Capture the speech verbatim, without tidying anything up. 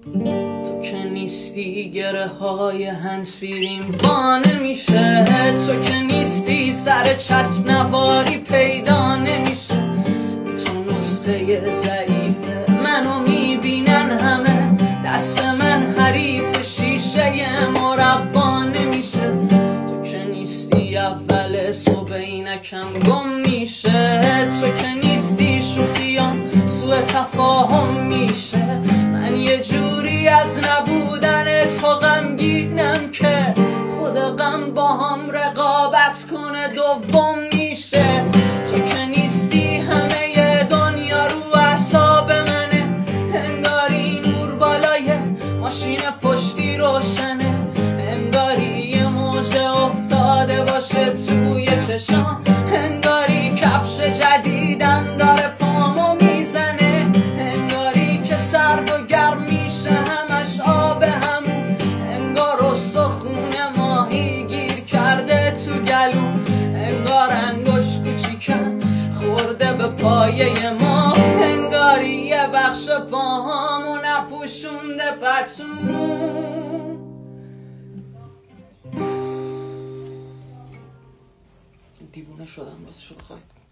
تو که نیستی گره های هنسفیریم وا نمیشه، تو که نیستی سر چسب نواری پیدا نمیشه. تو نسخه ضعیف منو میبینن همه، دست من حریف شیشه مربا نمیشه. تو که نیستی اول صبح اینکم گم میشه، تو که نیستی شوخیام سوء تفاهم میشه. من یه جوری از نبودن تو غمگینم که خود غم با هم رقابت کنه دوم میشه. تو که نیستی همه دنیا رو اعصاب منه، انگاری نور بالای ماشین پشتی روشنه، انگاری یه موج افتاده باشه توی چشام، انگاری کفش جدیدم داره پامو میزنه، انگاری که سرد و گرم میشه همش آب همون، انگار استخون ماهی گیر کرده تو گلوم، انگار انگوش کوچیکم خورده به پایه ما، انگاری یه بخش پاهامو نپوشونده پتون. دیوونه شدم راستشو بخواید.